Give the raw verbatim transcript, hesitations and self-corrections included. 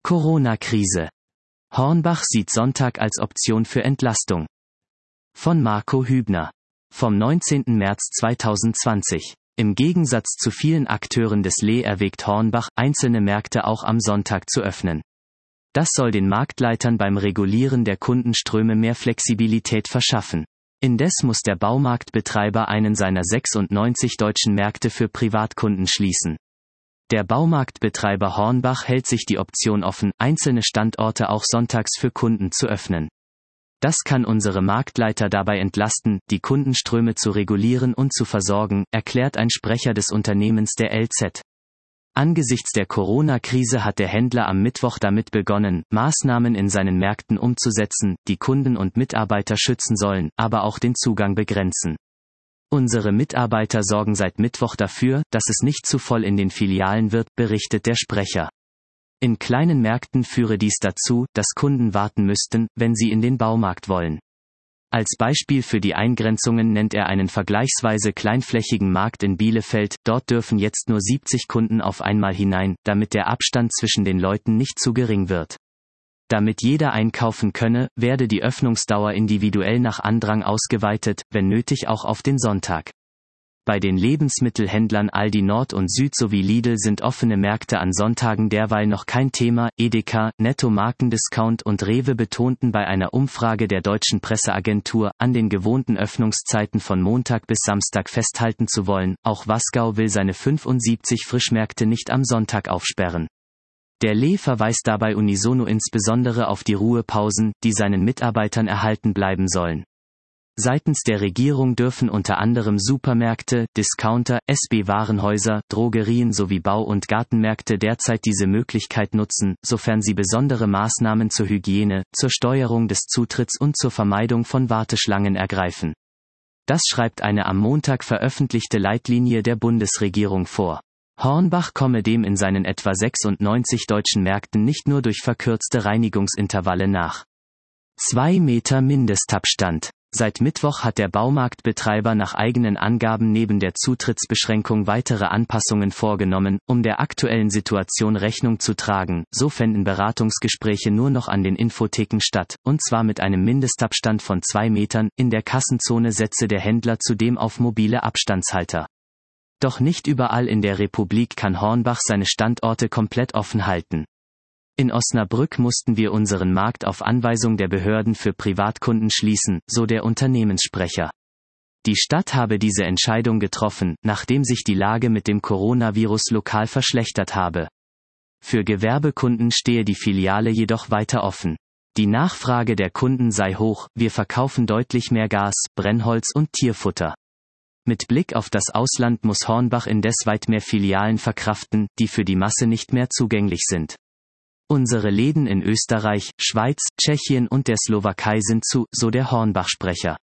Corona-Krise. Hornbach sieht Sonntag als Option für Entlastung. Von Marco Hübner. Vom neunzehnten März zweitausendzwanzig. Im Gegensatz zu vielen Akteuren des L E erwägt Hornbach, einzelne Märkte auch am Sonntag zu öffnen. Das soll den Marktleitern beim Regulieren der Kundenströme mehr Flexibilität verschaffen. Indes muss der Baumarktbetreiber einen seiner sechsundneunzig deutschen Märkte für Privatkunden schließen. Der Baumarktbetreiber Hornbach hält sich die Option offen, einzelne Standorte auch sonntags für Kunden zu öffnen. Das kann unsere Marktleiter dabei entlasten, die Kundenströme zu regulieren und zu versorgen, erklärt ein Sprecher des Unternehmens der L Z. Angesichts der Corona-Krise hat der Händler am Mittwoch damit begonnen, Maßnahmen in seinen Märkten umzusetzen, die Kunden und Mitarbeiter schützen sollen, aber auch den Zugang begrenzen. Unsere Mitarbeiter sorgen seit Mittwoch dafür, dass es nicht zu voll in den Filialen wird, berichtet der Sprecher. In kleinen Märkten führe dies dazu, dass Kunden warten müssten, wenn sie in den Baumarkt wollen. Als Beispiel für die Eingrenzungen nennt er einen vergleichsweise kleinflächigen Markt in Bielefeld, dort dürfen jetzt nur siebzig Kunden auf einmal hinein, damit der Abstand zwischen den Leuten nicht zu gering wird. Damit jeder einkaufen könne, werde die Öffnungsdauer individuell nach Andrang ausgeweitet, wenn nötig auch auf den Sonntag. Bei den Lebensmittelhändlern Aldi Nord und Süd sowie Lidl sind offene Märkte an Sonntagen derweil noch kein Thema. Edeka, Netto Markendiscount und Rewe betonten bei einer Umfrage der deutschen Presseagentur, an den gewohnten Öffnungszeiten von Montag bis Samstag festhalten zu wollen. Auch Wasgau will seine fünfundsiebzig Frischmärkte nicht am Sonntag aufsperren. Der L E verweist dabei unisono insbesondere auf die Ruhepausen, die seinen Mitarbeitern erhalten bleiben sollen. Seitens der Regierung dürfen unter anderem Supermärkte, Discounter, S B-Warenhäuser, Drogerien sowie Bau- und Gartenmärkte derzeit diese Möglichkeit nutzen, sofern sie besondere Maßnahmen zur Hygiene, zur Steuerung des Zutritts und zur Vermeidung von Warteschlangen ergreifen. Das schreibt eine am Montag veröffentlichte Leitlinie der Bundesregierung vor. Hornbach komme dem in seinen etwa sechsundneunzig deutschen Märkten nicht nur durch verkürzte Reinigungsintervalle nach. Zwei Meter Mindestabstand. Seit Mittwoch hat der Baumarktbetreiber nach eigenen Angaben neben der Zutrittsbeschränkung weitere Anpassungen vorgenommen, um der aktuellen Situation Rechnung zu tragen. So fänden Beratungsgespräche nur noch an den Infotheken statt, und zwar mit einem Mindestabstand von zwei Metern, in der Kassenzone setze der Händler zudem auf mobile Abstandshalter. Doch nicht überall in der Republik kann Hornbach seine Standorte komplett offen halten. In Osnabrück mussten wir unseren Markt auf Anweisung der Behörden für Privatkunden schließen, so der Unternehmenssprecher. Die Stadt habe diese Entscheidung getroffen, nachdem sich die Lage mit dem Coronavirus lokal verschlechtert habe. Für Gewerbekunden stehe die Filiale jedoch weiter offen. Die Nachfrage der Kunden sei hoch, wir verkaufen deutlich mehr Gas, Brennholz und Tierfutter. Mit Blick auf das Ausland muss Hornbach indes weit mehr Filialen verkraften, die für die Masse nicht mehr zugänglich sind. Unsere Läden in Österreich, Schweiz, Tschechien und der Slowakei sind zu, so der Hornbach-Sprecher.